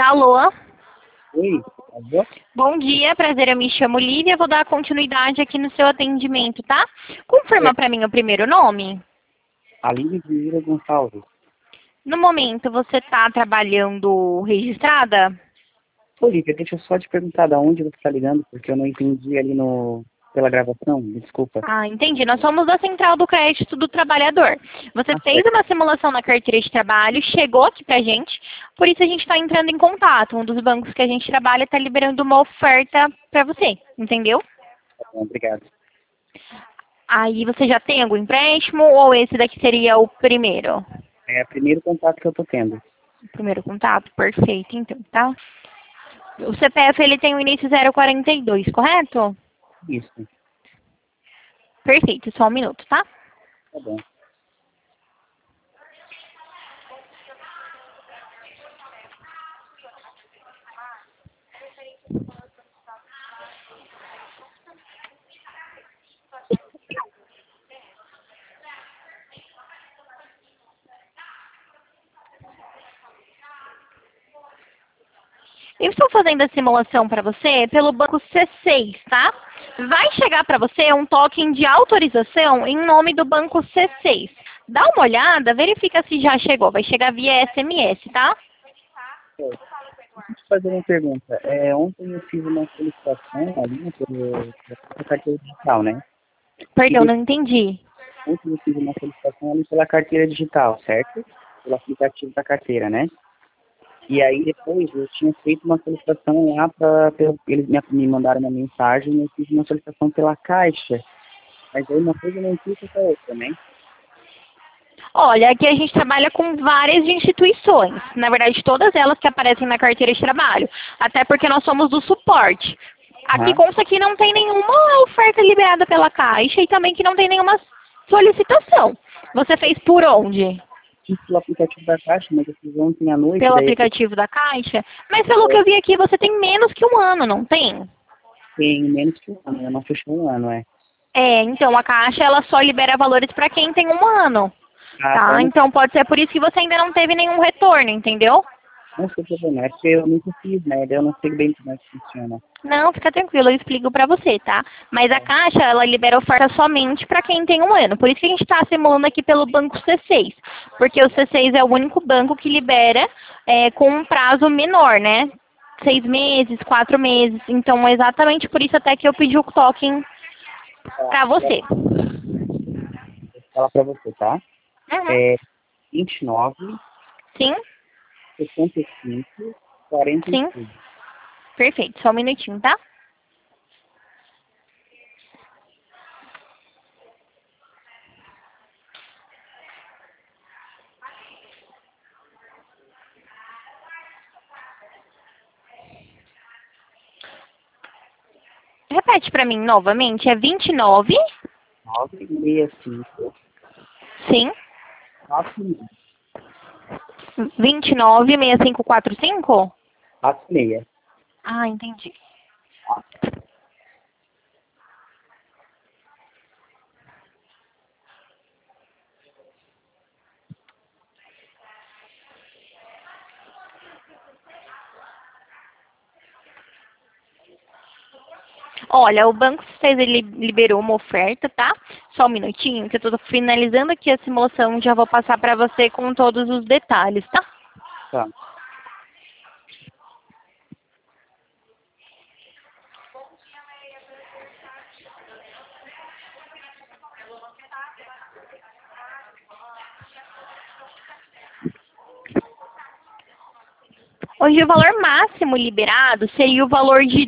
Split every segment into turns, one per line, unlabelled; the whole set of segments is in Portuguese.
Alô?
Oi, alô?
Bom dia, prazer, eu me chamo Lívia, vou dar continuidade aqui no seu atendimento, tá? Confirma para mim o primeiro nome.
Aline Vieira Gonçalves.
No momento, você está trabalhando registrada?
Olivia, deixa eu só te perguntar de onde você está ligando, porque eu não entendi ali pela gravação, me desculpa.
Ah, entendi. Nós somos da Central do Crédito do Trabalhador. Você fez
Certo.
uma simulação na carteira de trabalho, chegou aqui pra gente, por isso a gente está entrando em contato. Um dos bancos que a gente trabalha está liberando uma oferta para você, entendeu?
Tá bom, obrigado.
Aí você já tem algum empréstimo ou esse daqui seria o primeiro?
É o primeiro contato que eu tô tendo.
Primeiro contato, perfeito, então, tá? O CPF, ele tem o início 042, correto?
Isso,
Perfeito, só um minuto, tá?
tá bom.
Eu estou fazendo a simulação para você pelo banco C6, tá? Vai chegar para você um token de autorização em nome do banco C6. Dá uma olhada, verifica se já chegou. Vai chegar via SMS, tá?
Deixa eu te fazer uma pergunta. Ontem eu fiz uma solicitação ali pela carteira digital, né? E
Perdão,
de-
não entendi.
Ontem eu fiz uma solicitação ali pela carteira digital, certo? Pelo aplicativo da carteira, né? E aí depois eu tinha feito uma solicitação lá eles me mandaram uma mensagem e eu fiz uma solicitação pela Caixa. Mas aí uma coisa não implica com a outra, né?
Olha, aqui a gente trabalha com várias instituições. Na verdade, todas elas que aparecem na carteira de trabalho. Até porque nós somos do suporte. Aqui
Aham.
consta que não tem nenhuma oferta liberada pela Caixa e também que não tem nenhuma solicitação. Você fez por onde?
Fiz pelo aplicativo da Caixa, mas eu fiz ontem à noite,
Pelo
daí
aplicativo da Caixa? Mas pelo que eu vi aqui, você tem menos que um ano, não tem?
tem menos que um ano, eu não fechou um ano, é.
É, então a Caixa ela só libera valores para quem tem um ano,
Ah, tá, eu
tá? Então pode ser por isso que você ainda não teve nenhum retorno, entendeu?
não sei problema, é porque eu nunca fiz, né? Daí eu não sei bem como é que funciona.
Não, fica tranquilo, eu explico pra você, tá? Mas a Caixa, ela libera oferta somente para quem tem um ano. Por isso que a gente está simulando aqui pelo banco C6. Porque o C6 é o único banco que libera com um prazo menor, né? 6 meses, 4 meses. Então, é exatamente por isso até que eu pedi o token
Tá,
pra você.
vou falar pra você, tá?
Uhum.
É 29,
Sim,
65,
sim.
46.
Perfeito. Só um minutinho, tá? Repete pra mim novamente. É 29.
965,
Sim.
46.
29, 6545?
46.
Ah, entendi. Olha, o banco fez, ele liberou uma oferta, tá? Só um minutinho, que eu tô finalizando aqui a simulação e já vou passar pra você com todos os detalhes, tá?
Tá.
Hoje o valor máximo liberado seria o valor de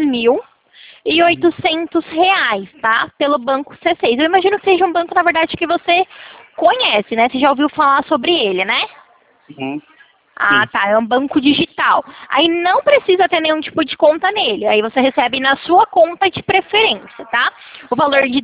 R$ 2.800, tá? Pelo banco C6. Eu imagino que seja um banco, na verdade, que você conhece, né? Você já ouviu falar sobre ele, né?
Uhum.
Ah,
Sim.
tá. É um banco digital. Aí não precisa ter nenhum tipo de conta nele. Aí você recebe na sua conta de preferência, tá? O valor de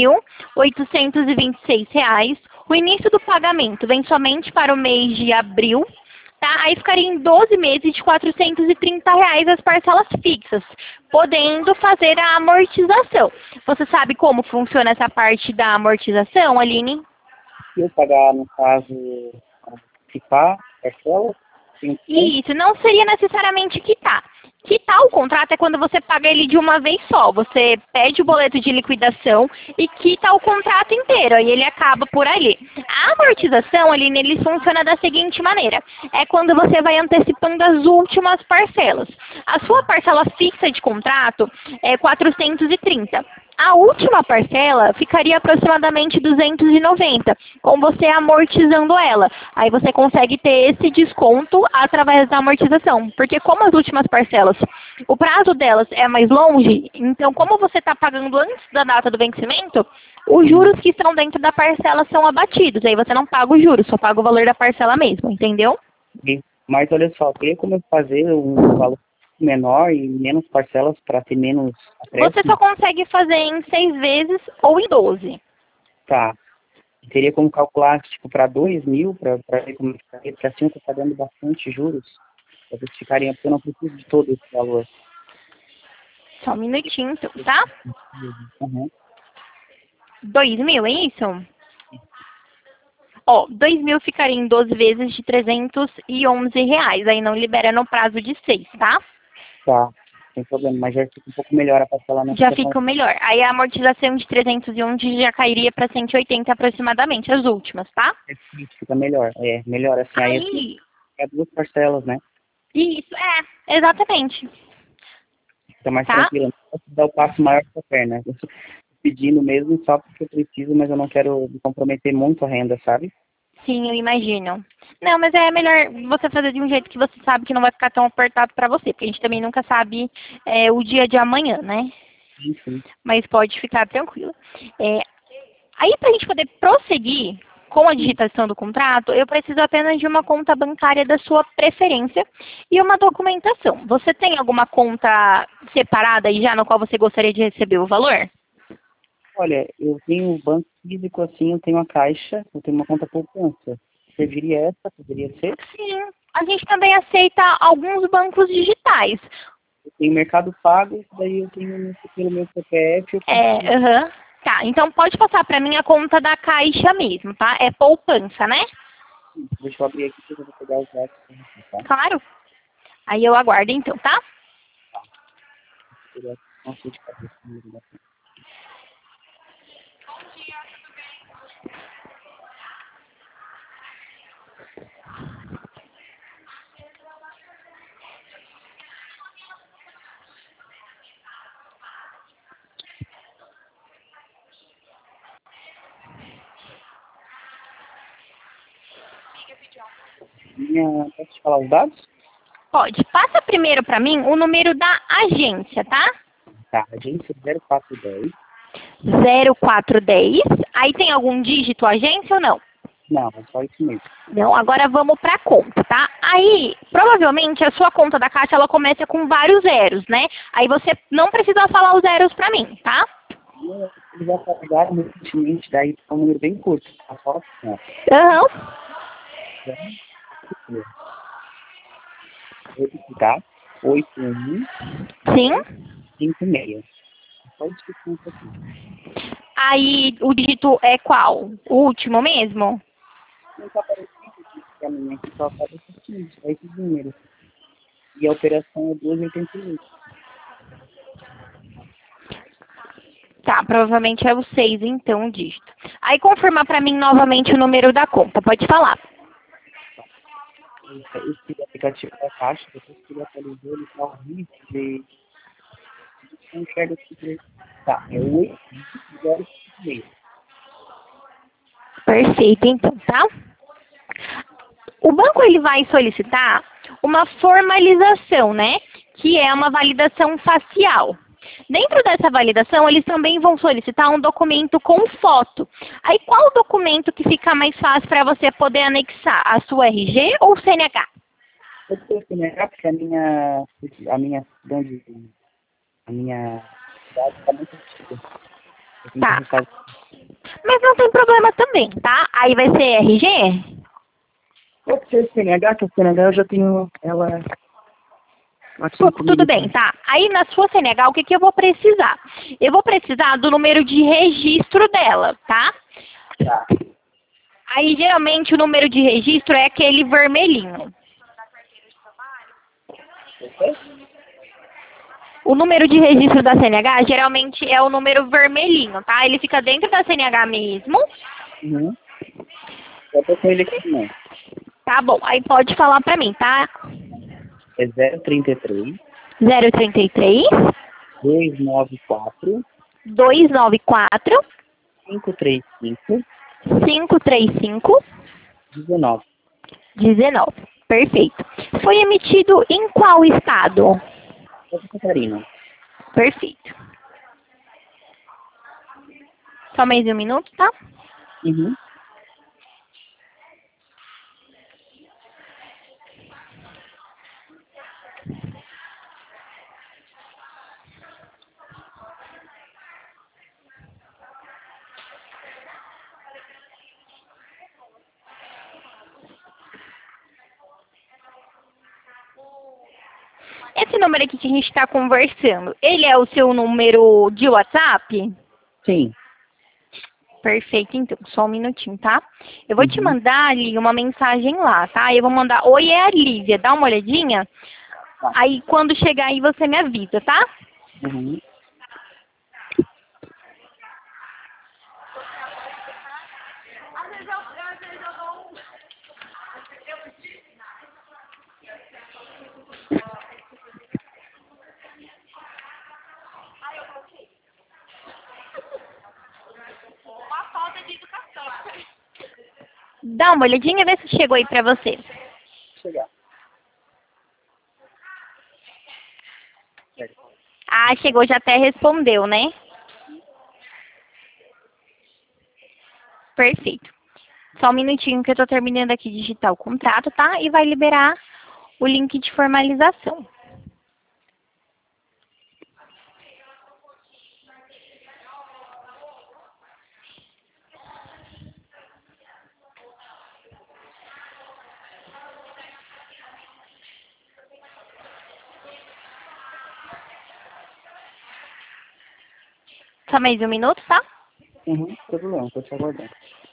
R$ 2.826. O início do pagamento vem somente para o mês de abril, tá? Aí ficaria em 12 meses de R$ 430 as parcelas fixas, podendo fazer a amortização. Você sabe como funciona essa parte da amortização, Aline?
Se eu pagar, no caso, antecipar, parcela, Sim.
Isso, não seria necessariamente quitar. Quitar o contrato é quando você paga ele de uma vez só. Você pede o boleto de liquidação e quita o contrato inteiro, aí ele acaba por ali. A amortização, Aline, ele funciona da seguinte maneira. É quando você vai antecipando as últimas parcelas. A sua parcela fixa de contrato é 430. A última parcela ficaria aproximadamente 290, com você amortizando ela. Aí você consegue ter esse desconto através da amortização. Porque como as últimas parcelas, o prazo delas é mais longe, então como você está pagando antes da data do vencimento, os juros que estão dentro da parcela são abatidos. Aí você não paga os juros, só paga o valor da parcela mesmo, entendeu?
Mas olha só, teria como eu fazer um valor menor e menos parcelas para ter menos
Você
acréscimo?
só consegue fazer em 6 vezes ou em 12.
Tá. Teria como calcular, tipo, para 2.000, para ver como ficaria, porque assim eu estou pagando bastante juros. Talvez ficaria, porque eu não preciso de todo esse valor.
Só um minutinho, então, tá?
Uhum.
2.000, é isso? Ó, 2.000 ficaria em 12 vezes de R$ 311. Aí não libera no prazo de 6, tá?
Tá, sem problema, mas já fica um pouco melhor a parcelamento.
Já fica o melhor. Aí a amortização de 311 já cairia para 180 aproximadamente, as últimas, tá?
Fica melhor, melhor assim, aí é duas parcelas, né?
Isso, exatamente.
Fica mais
Tá?
tranquilo, não posso dar o passo maior que a perna. Eu estou pedindo mesmo só porque eu preciso, mas eu não quero me comprometer muito a renda, sabe?
Sim, eu imagino. Não, mas é melhor você fazer de um jeito que você sabe que não vai ficar tão apertado para você, porque a gente também nunca sabe o dia de amanhã, né?
Enfim.
Mas pode ficar tranquilo. Aí, para a gente poder prosseguir com a digitação do contrato, eu preciso apenas de uma conta bancária da sua preferência e uma documentação. Você tem alguma conta separada aí já no qual você gostaria de receber o valor?
Olha, eu tenho um banco físico assim, eu tenho a caixa, eu tenho uma conta poupança. Serviria essa? Poderia ser?
Sim, a gente também aceita alguns bancos digitais.
Eu tenho Mercado Pago, daí eu tenho pelo meu CPF.
Tá, então pode passar para mim a conta da Caixa mesmo, tá? É poupança, né?
Deixa eu abrir aqui que eu vou pegar os dados pra você, tá?
Claro. Aí eu aguardo então, tá?
Não sei de cabeça. Posso te falar os dados?
Pode. Passa primeiro para mim o número da agência, tá?
Tá, agência 0410.
0410. Aí tem algum dígito agência ou não?
Não, é só isso mesmo.
Não, agora vamos para a conta, tá? Aí, provavelmente, a sua conta da Caixa, ela começa com vários zeros, né? Aí você não precisa falar os zeros para mim, tá?
Eles já carregaram recentemente, daí é um número bem curto. Tá só assim, ó. Vou repetir, 81
Sim.
56. Só isso que conta aqui.
Aí, o dígito é qual? O último mesmo?
Não tá aparecendo aqui pra mim, aqui só aparece aqui, só esses números. E a operação é 288.
Tá, provavelmente é o 6, então, o dígito. Aí, confirma para mim novamente o número da conta. Pode falar.
Esse aplicativo da Caixa, depois que ele atualizou, ele tá horrível de... Não enxerga aqui. Tá, é 806.
Perfeito, então, tá? O banco, ele vai solicitar uma formalização, né? Que é uma validação facial. Dentro dessa validação, eles também vão solicitar um documento com foto. Aí, qual documento que fica mais fácil para você poder anexar? A sua RG ou CNH?
Eu tenho que negar porque a minha cidade está muito antiga.
Tá. Mas não tem problema também, tá? Aí vai ser RG?
Pode ser CNH, que a CNH eu já tenho ela aqui comigo.
Tudo bem, tá? Aí na sua CNH, o que eu vou precisar? Eu vou precisar do número de registro dela, tá?
Tá.
Aí geralmente o número de registro é aquele vermelhinho.
Ok?
O número de registro da CNH geralmente é o número vermelhinho, tá? Ele fica dentro da CNH mesmo.
Uhum. Já tô com ele aqui também.
Tá bom, aí pode falar pra mim, tá?
É 033
033
294
294
535
535
19.
19. Perfeito. Foi emitido em qual estado?
Santa Catarina.
Perfeito. Só mais um minuto, tá?
Uhum.
Esse número aqui que a gente está conversando, ele é o seu número de WhatsApp?
Sim.
Perfeito, então, só um minutinho, tá? Eu vou te
Uhum.
mandar ali uma mensagem lá, tá? Eu vou mandar, oi, é a Lívia, dá uma olhadinha.
Tá.
Aí quando chegar aí você me avisa, tá?
Uhum.
Dá uma olhadinha e vê se chegou aí pra você.
Chegar. Certo.
Ah, chegou, já até respondeu, né? Perfeito. Só um minutinho que eu tô terminando aqui de digitar o contrato, tá? E vai liberar o link de formalização. Só mais um minuto, tá?
Uhum. Sem problema, tô te aguardando.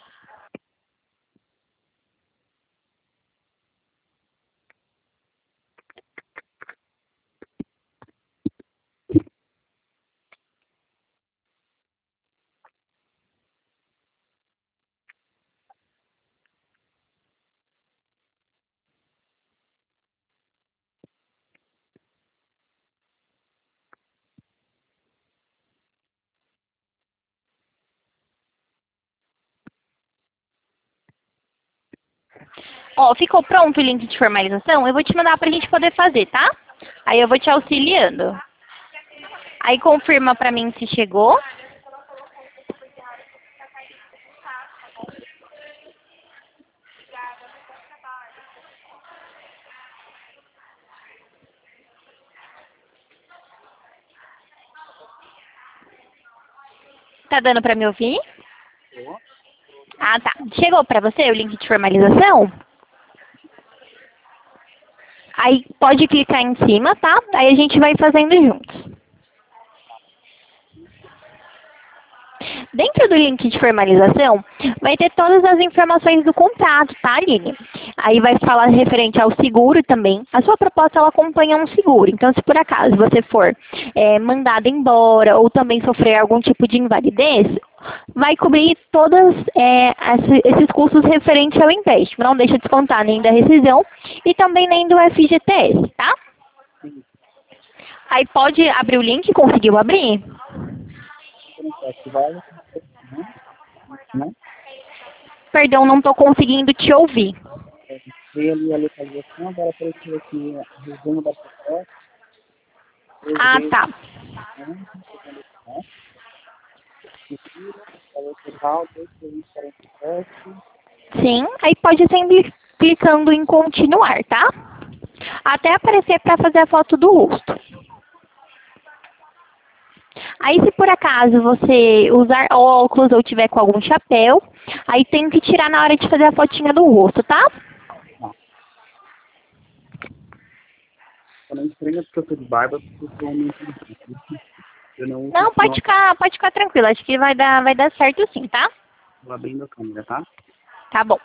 Ó, ficou pronto o link de formalização? Eu vou te mandar pra gente poder fazer, tá? Aí eu vou te auxiliando. Aí confirma pra mim se chegou. Tá dando pra me ouvir?
Tô.
Ah, tá. Chegou pra você o link de formalização? Aí pode clicar em cima, tá? Aí a gente vai fazendo juntos. Dentro do link de formalização, vai ter todas as informações do contrato, tá, Aline? Aí vai falar referente ao seguro também. A sua proposta, ela acompanha um seguro. Então, se por acaso você for mandado embora ou também sofrer algum tipo de invalidez, vai cobrir todos esses custos referentes ao empréstimo. Não deixa de descontar nem da rescisão e também nem do FGTS, tá? Aí pode abrir o link, conseguiu abrir?
Ativar. Uhum. Né?
Perdão, não estou conseguindo te ouvir.
Ver ali a localização, agora apareceu aqui o resumo da proposta,
Ah,
presidente,
tá.
né? Seguro, valor total, 2.47.
Sim, aí pode sempre clicando em continuar, tá? Até aparecer para fazer a foto do rosto. Aí se por acaso você usar óculos ou tiver com algum chapéu, aí tem que tirar na hora de fazer a fotinha do rosto, tá?
Não, também estranho porque eu tô de barba, porque eu sou homem inteligente. Eu não uso
Não,
não,
pode ficar tranquilo, acho que vai dar certo sim, tá?
tô abrindo a câmera, tá?
Tá bom.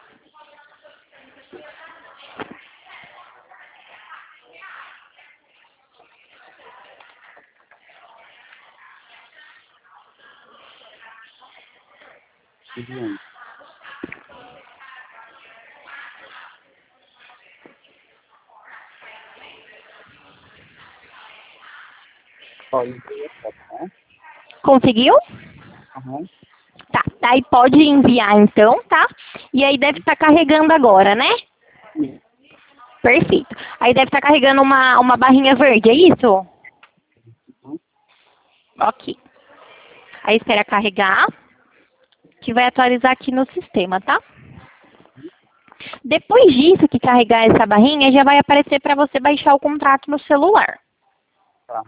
Enviando. Ó, enviei a foto, tá?
Conseguiu?
Aham.
Tá, aí pode enviar então, tá? E aí deve estar carregando agora, né?
Sim.
Perfeito. Aí deve estar carregando uma barrinha verde, é isso?
Uhum.
Ok. Aí espera carregar, que vai atualizar aqui no sistema, tá? Depois disso, que carregar essa barrinha, já vai aparecer para você baixar o contrato no celular.
Tá.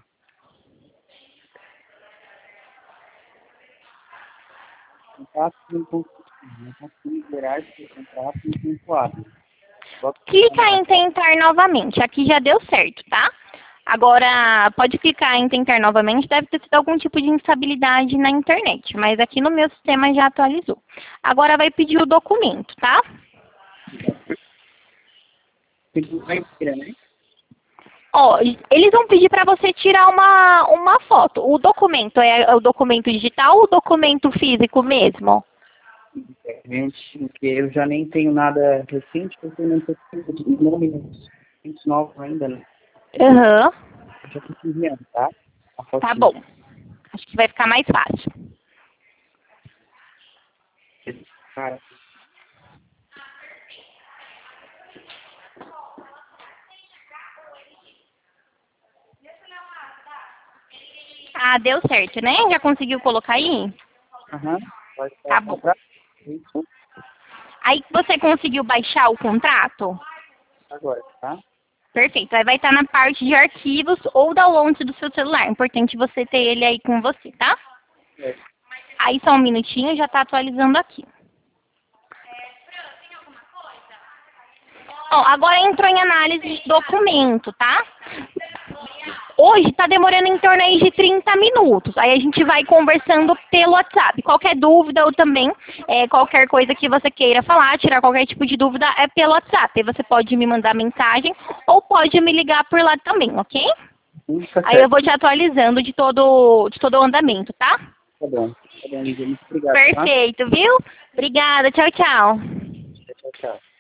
Contrato não consigo liberar esse contrato em tempo hábil. Só
Clica em tentar novamente. Aqui já deu certo, tá? Agora, pode clicar em tentar novamente. Deve ter sido algum tipo de instabilidade na internet. Mas aqui no meu sistema já atualizou. Agora vai pedir o documento, tá?
tem que vai inteira, né?
Ó, eles vão pedir para você tirar uma foto. O documento é o documento digital ou o documento físico mesmo?
Gente, porque eu já nem tenho nada recente, porque eu não tenho nome muito novo ainda, né?
Aham.
Eu já tô te enviando, tá? A
Tá
fotinha.
bom. Acho que vai ficar mais fácil.
Cara,
Ah, deu certo, né? Já conseguiu colocar aí?
aham. Vai
Tá
estar
bom.
comprar isso
Aí você conseguiu baixar o contrato?
agora, tá?
Perfeito. Aí vai estar na parte de arquivos ou download do seu celular. Importante você ter ele aí com você, tá?
É.
Aí só um minutinho, já está atualizando aqui. Ó, agora entrou em análise de documento, tá? Hoje está demorando em torno aí de 30 minutos. Aí a gente vai conversando pelo WhatsApp. Qualquer dúvida ou também qualquer coisa que você queira falar, tirar qualquer tipo de dúvida, é pelo WhatsApp. Aí você pode me mandar mensagem ou pode me ligar por lá também, ok?
Tá
Aí eu
certo.
vou te atualizando de todo o andamento, tá?
Tá bom. Tá bom, Lídia. Muito obrigado, tá?
Perfeito, viu? Obrigada. Tchau, tchau.
Tchau, tchau.